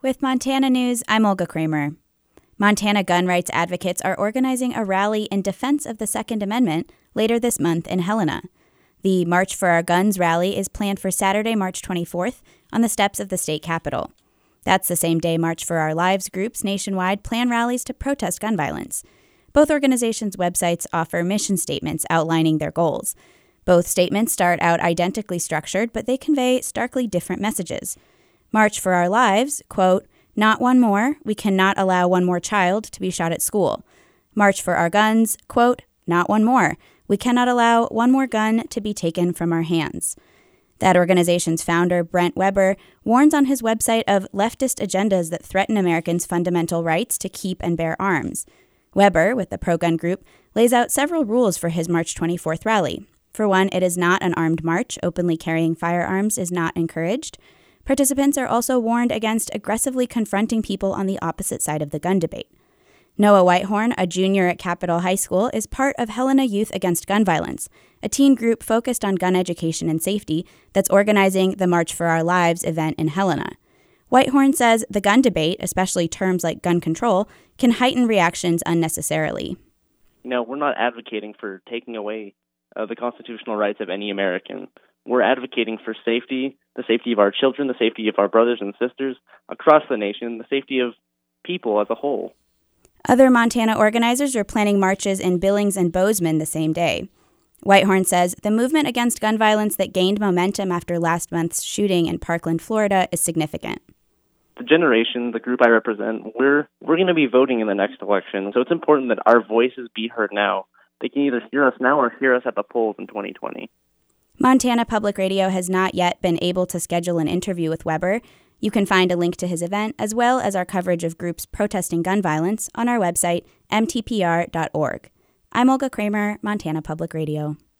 With Montana News, I'm Olga Kramer. Montana gun rights advocates are organizing a rally in defense of the Second Amendment later this month in Helena. The March for Our Guns rally is planned for Saturday, March 24th on the steps of the state capitol. That's the same day March for Our Lives groups nationwide plan rallies to protest gun violence. Both organizations' websites offer mission statements outlining their goals. Both statements start out identically structured, but they convey starkly different messages. March for Our Lives, quote, "Not one more. We cannot allow one more child to be shot at school." March for Our Guns, quote, "Not one more. We cannot allow one more gun to be taken from our hands." That organization's founder, Brent Weber, warns on his website of leftist agendas that threaten Americans' fundamental rights to keep and bear arms. Weber, with the pro-gun group, lays out several rules for his March 24th rally. For one, it is not an armed march. Openly carrying firearms is not encouraged. Participants are also warned against aggressively confronting people on the opposite side of the gun debate. Noah Whitehorn, a junior at Capitol High School, is part of Helena Youth Against Gun Violence, a teen group focused on gun education and safety that's organizing the March for Our Lives event in Helena. Whitehorn says the gun debate, especially terms like gun control, can heighten reactions unnecessarily. We're not advocating for taking away the constitutional rights of any American. We're advocating for safety, the safety of our children, the safety of our brothers and sisters across the nation, the safety of people as a whole. Other Montana organizers are planning marches in Billings and Bozeman the same day. Whitehorn says the movement against gun violence that gained momentum after last month's shooting in Parkland, Florida, is significant. The generation, the group I represent, we're going to be voting in the next election, so it's important that our voices be heard now. They can either hear us now or hear us at the polls in 2020. Montana Public Radio has not yet been able to schedule an interview with Weber. You can find a link to his event, as well as our coverage of groups protesting gun violence, on our website, mtpr.org. I'm Olga Kramer, Montana Public Radio.